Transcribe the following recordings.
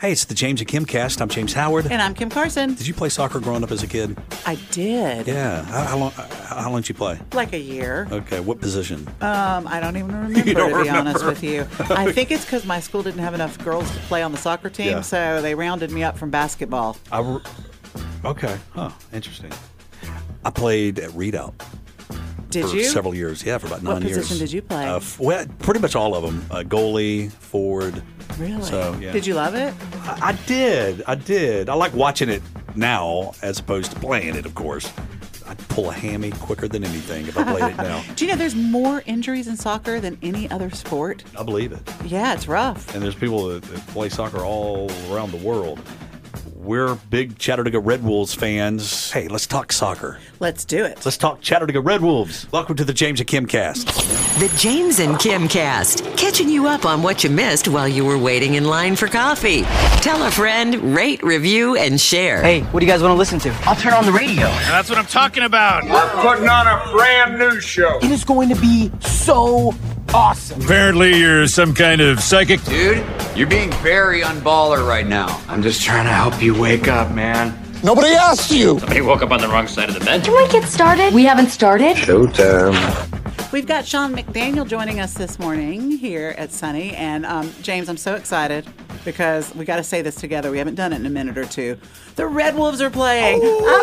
Hey, it's the James and Kim cast. I'm James Howard. And I'm Kim Carson. Did you play soccer growing up as a kid? I did. Yeah. How long did you play? Like a year. Okay. What position? I don't even remember, to be honest with you. I think it's because my school didn't have enough girls to play on the soccer team, so they rounded me up from basketball. Okay. Huh. Interesting. I played at Readout. Did for you? Several years. Yeah, for about 9 years. What position did you play? Well, pretty much all of them. Goalie, forward. Really? So, yeah. Did you love it? I did. I like watching it now as opposed to playing it, of course. I'd pull a hammy quicker than anything if I played it now. Do you know there's more injuries in soccer than any other sport? I believe it. Yeah, it's rough. And there's people that play soccer all around the world. We're big Chattanooga Red Wolves fans. Hey, let's talk soccer. Let's do it. Let's talk Chattanooga Red Wolves. Welcome to the James and Kim cast. The James and Kim cast, catching you up on what you missed while you were waiting in line for coffee. Tell a friend, rate, review, and share. Hey, what do you guys want to listen to? I'll turn on the radio. That's what I'm talking about. We're putting on a brand new show. It is going to be so awesome. Apparently you're some kind of psychic. Dude, you're being very unballer right now. I'm just trying to help you wake up, man. Nobody asked you. Somebody woke up on the wrong side of the bed. Can we get started? We haven't started. Showtime. We've got Sean McDaniel joining us this morning here at Sunny. And James, I'm so excited because we got to say this together. We haven't done it in a minute or two. The Red Wolves are playing.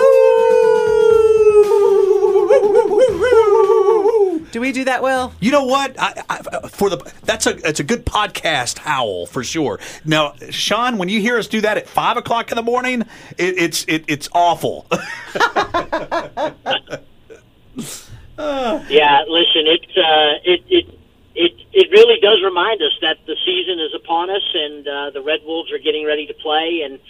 Do we do that well? You know what? It's a good podcast howl for sure. Now, Sean, when you hear us do that at 5 o'clock in the morning, it's awful. Yeah, listen, it really does remind us that the season is upon us, and the Red Wolves are getting ready to play, and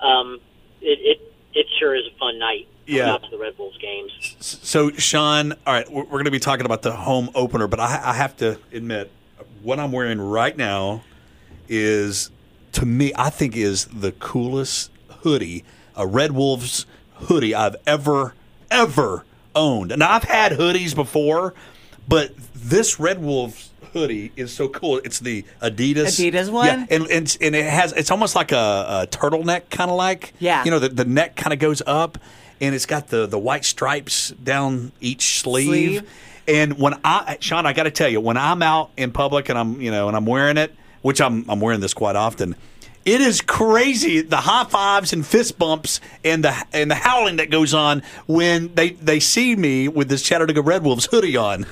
it sure is a fun night. Yeah. Out to the Red Wolves games. So, Sean, all right, we're going to be talking about the home opener, but I have to admit, what I'm wearing right now is, to me, I think is the coolest hoodie, a Red Wolves hoodie I've ever owned. Now, I've had hoodies before, but this Red Wolves hoodie is so cool. It's the Adidas one? Yeah, and it's almost like a turtleneck, kind of like. Yeah. You know, the neck kind of goes up. And it's got the white stripes down each sleeve. And Sean, I got to tell you, when I'm out in public and I'm wearing it, which I'm wearing this quite often, it is crazy the high fives and fist bumps and the howling that goes on when they see me with this Chattanooga Red Wolves hoodie on.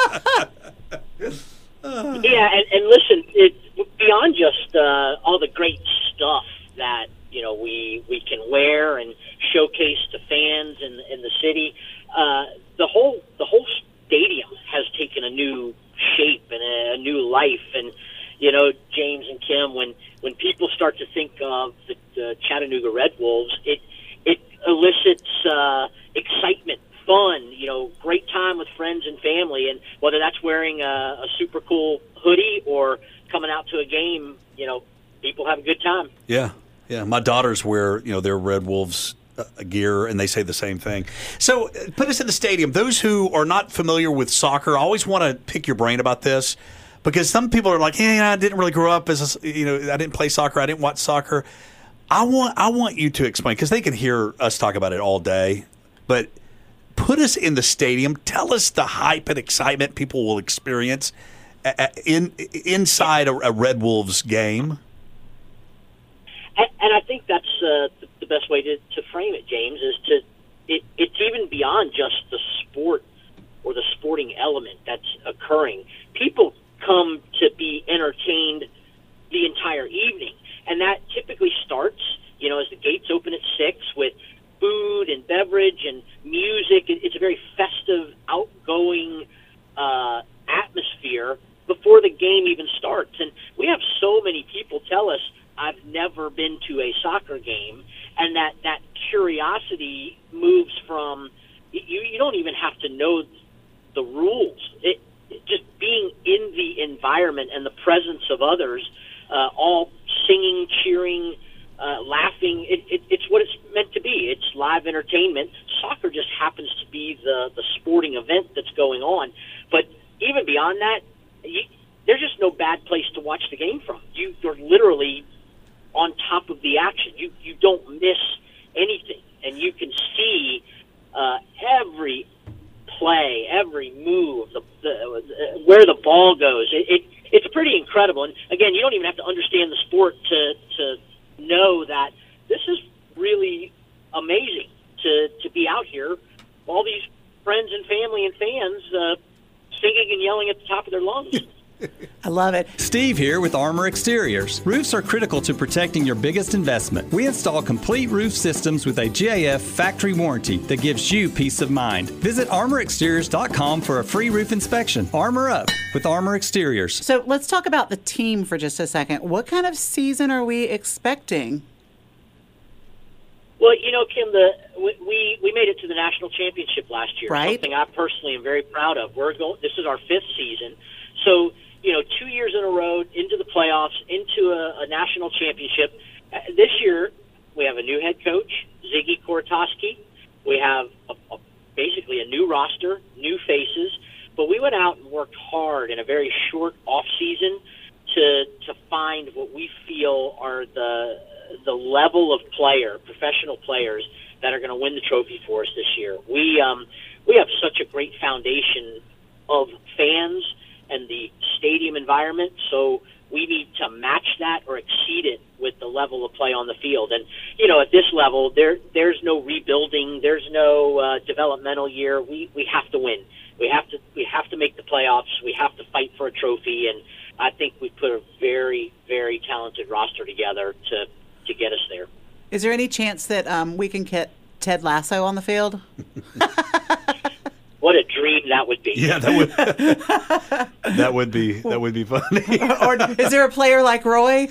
Yeah, and listen, it's beyond just all the great stuff that we can wear and showcase to fans in the city. The whole stadium has taken a new shape and a new life. And James and Kim, when people start to think of the Chattanooga Red Wolves, it elicits excitement, fun, great time with friends and family. And whether that's wearing a super cool hoodie or coming out to a game, people have a good time. Yeah. Yeah, my daughters wear, their Red Wolves gear, and they say the same thing. So, put us in the stadium. Those who are not familiar with soccer, I always want to pick your brain about this, because some people are like, "Hey, I didn't really grow up as I didn't play soccer, I didn't watch soccer." I want you to explain, because they can hear us talk about it all day, but put us in the stadium. Tell us the hype and excitement people will experience inside a Red Wolves game. And I think that's the best way to frame it, James, is it's even beyond just the sport or the sporting element that's occurring. People come to be entertained the entire evening, and that typically starts, as the gates open at 6 with food and beverage and music. It's a very festive, outgoing atmosphere before the game even starts. And we have so many people tell us, I've never been to a soccer game, and that curiosity moves from you don't even have to know the rules. It just being in the environment and the presence of others, all singing, cheering, laughing. It's what it's meant to be. It's live entertainment. Soccer just happens to be the sporting event that's going on. But even beyond that, there's just no bad place to watch the game from. You're literally on top of the action. You don't miss anything, and you can see every play, every move, where the ball goes. It's pretty incredible. And again, you don't even have to understand the sport to know that this is really amazing to be out here. All these friends and family and fans singing and yelling at the top of their lungs. I love it. Steve here with Armor Exteriors. Roofs are critical to protecting your biggest investment. We install complete roof systems with a GAF factory warranty that gives you peace of mind. Visit armorexteriors.com for a free roof inspection. Armor up with Armor Exteriors. So let's talk about the team for just a second. What kind of season are we expecting? Well, Kim, we made it to the national championship last year. Right. Something I personally am very proud of. This is our 5th season. So, 2 years in a row into the playoffs, into a national championship. This year, we have a new head coach, Ziggy Kortoski. We have basically a new roster, new faces. But we went out and worked hard in a very short off season to find what we feel are the level of professional players that are going to win the trophy for us this year. We have such a great foundation of fans and the stadium environment, so we need to match that or exceed it with the level of play on the field. And at this level, there's no rebuilding, there's no developmental year. We have to win. We have to make the playoffs. We have to fight for a trophy, and I think we put a very, very talented roster together to get us there. Is there any chance that we can get Ted Lasso on the field? What a dream that would be. Yeah, that would be funny. Or is there a player like Roy?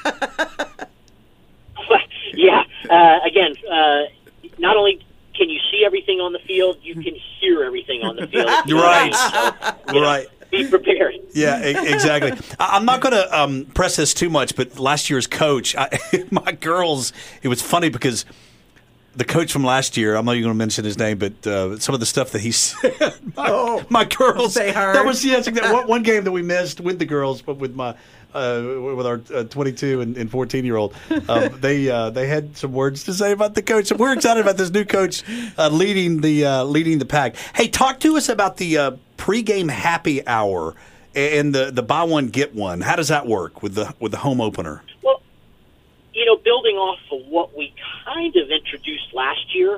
Yeah. Again, not only can you see everything on the field, you can hear everything on the field. You're right. So, right. Be prepared. Yeah, exactly. I'm not going to press this too much, but last year's coach, my girls, it was funny because the coach from last year, I'm not even going to mention his name, but some of the stuff that he said, my girls, they heard. That was one game that we missed with the girls, but with my with our 22 and 14-year-old, they had some words to say about the coach. So we're excited about this new coach leading the pack. Hey, talk to us about the pregame happy hour and the buy one get one. How does that work with the home opener? Well, building off of what we kind of introduced last year,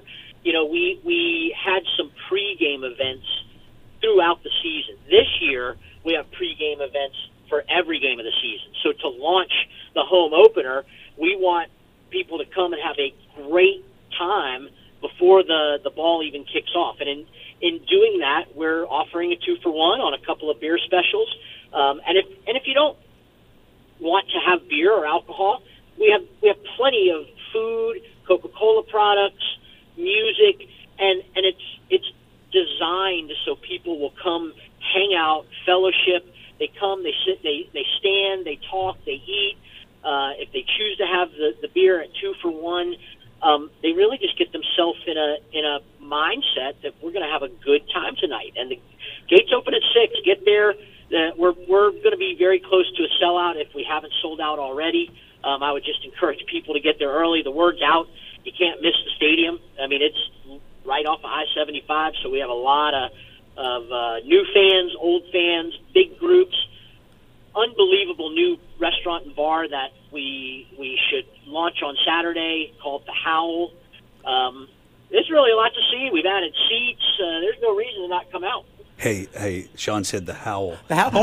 we had some pregame events throughout the season. This year, we have pregame events for every game of the season. So to launch the home opener, we want people to come and have a great time before the ball even kicks off. And in doing that, we're offering a 2-for-1 on a couple of beer specials. And if you don't want to have beer or alcohol, we have plenty of food, Coca-Cola products, music, and it's designed so people will come, hang out, fellowship. They come, they sit, they stand, they talk, they eat. If they choose to have the beer at 2-for-1, they really just get themselves in a mindset that we're going to have a good time tonight. And the gates open at 6. Get there. We're going to be very close to a sellout if we haven't sold out already. I would just encourage people to get there early. The word's out. You can't miss the stadium. I mean, it's right off of I-75, so we have a lot of new fans, old fans, big groups. Unbelievable new restaurant and bar that we should launch on Saturday called The Howl. There's really a lot to see. We've added seats. There's no reason to not come out. Hey, Sean said The Howl. The Howl.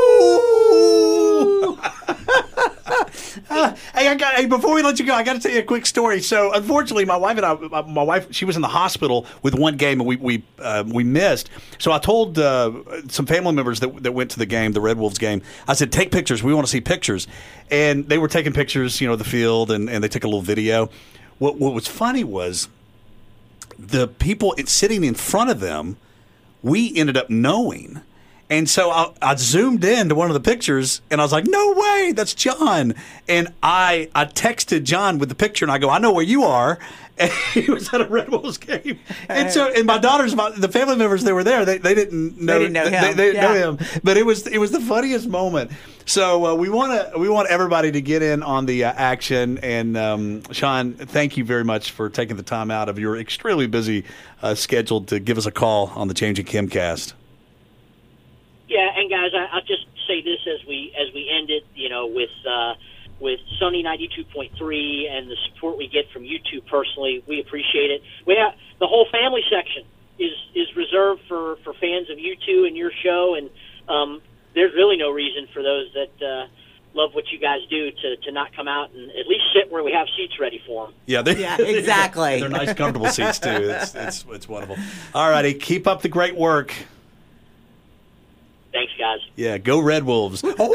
Oh! Hey, before we let you go, I got to tell you a quick story. So, unfortunately, my wife, she was in the hospital with one game, and we missed. So I told some family members that went to the game, the Red Wolves game. I said, "Take pictures. We want to see pictures." And they were taking pictures, of the field, and they took a little video. What was funny was the people sitting in front of them, we ended up knowing. And so I zoomed in to one of the pictures, and I was like, "No way, that's John!" And I texted John with the picture, and I go, "I know where you are." And he was at a Red Wolves game, and my daughters, the family members that were there, they didn't know. They didn't know him. They know him, but it was the funniest moment. So we want everybody to get in on the action. And Sean, thank you very much for taking the time out of your extremely busy schedule to give us a call on the James and Kim cast. Yeah, and guys, I'll just say this as we end it. With Sunny 92.3 and the support we get from you two personally, we appreciate it. We have the whole family section is reserved for fans of you two and your show, and there's really no reason for those that love what you guys do to not come out and at least sit where we have seats ready for them. Yeah, exactly. They're nice, comfortable seats too. It's wonderful. All righty, keep up the great work. Thanks, guys. Yeah, go Red Wolves. Oh!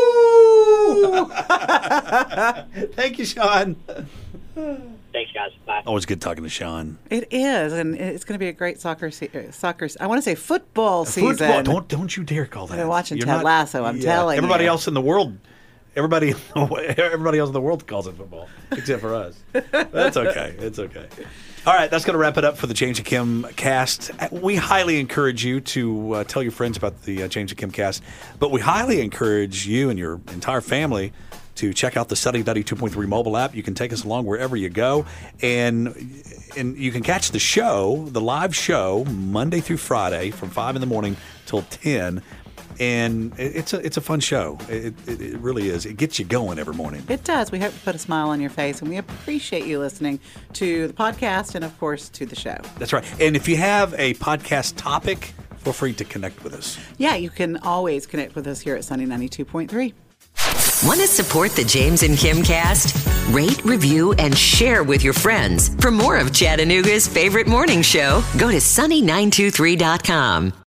Thank you, Sean. Thanks, guys. Bye. Always good talking to Sean. It is, and it's going to be a great soccer. I want to say football season. Football. Don't you dare call that. They're watching Ted Lasso. I'm telling everybody you. else in the world. Everybody else in the world calls it football, except for us. That's okay. It's okay. All right, that's going to wrap it up for the James and Kim cast. We highly encourage you to tell your friends about the James and Kim cast, but we highly encourage you and your entire family to check out the Sunny 92.3 mobile app. You can take us along wherever you go, and you can catch the show, the live show, Monday through Friday from 5 in the morning till 10. And it's a fun show. It really is. It gets you going every morning. It does. We hope to put a smile on your face, and we appreciate you listening to the podcast and, of course, to the show. That's right. And if you have a podcast topic, feel free to connect with us. Yeah, you can always connect with us here at Sunny 92.3. Want to support the James and Kim cast? Rate, review, and share with your friends. For more of Chattanooga's favorite morning show, go to sunny923.com.